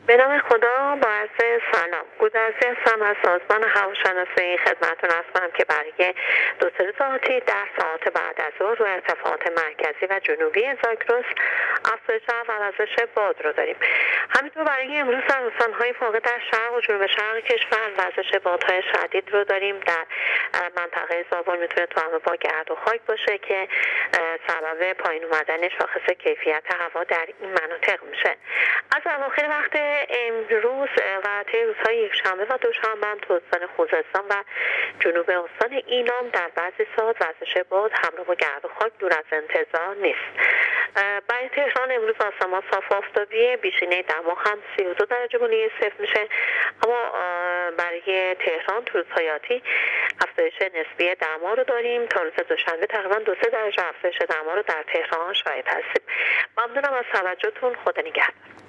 به نام خدا، با عرض سلام. گودرزی هستم از سازمان هواشناسی. خدمتتون عرض کنم که برای 2 ساعتی 10 ساعت بعد از ظهر روی ارتفاعات مرکزی و جنوبی زاگرس افزایش و وزش باد رو داریم. همینطور برای امروز در استان‌های فاقد در شرق و جنوب شرق کشور وزش بادهای شدید رو داریم. در منطقه زابل میتونه تو همه با گرد و خاک باشه که سبب پایین اومدن شاخص کیفیت هوا در این مناطق میشه. از اواخر وقت امروز و طی روزهای یکشنبه و دوشنبه تو استان خوزستان و جنوب استان ایلام در بعضی ساعات وزش باد همراه با گرد و خاک دور از انتظار نیست. برای تهران امروز آسمان صاف و آفتابی، بیشینه دما هم 32 درجه مایع صفر میشه، اما برای تهران تو روزهای آتی افزایش نسبی دما رو داریم. تا روز دوشنبه تقریبا 2-3 درجه افزایش دما رو در تهران شاهد هستیم. ممنونم از توجهتون. خدا نگهدار.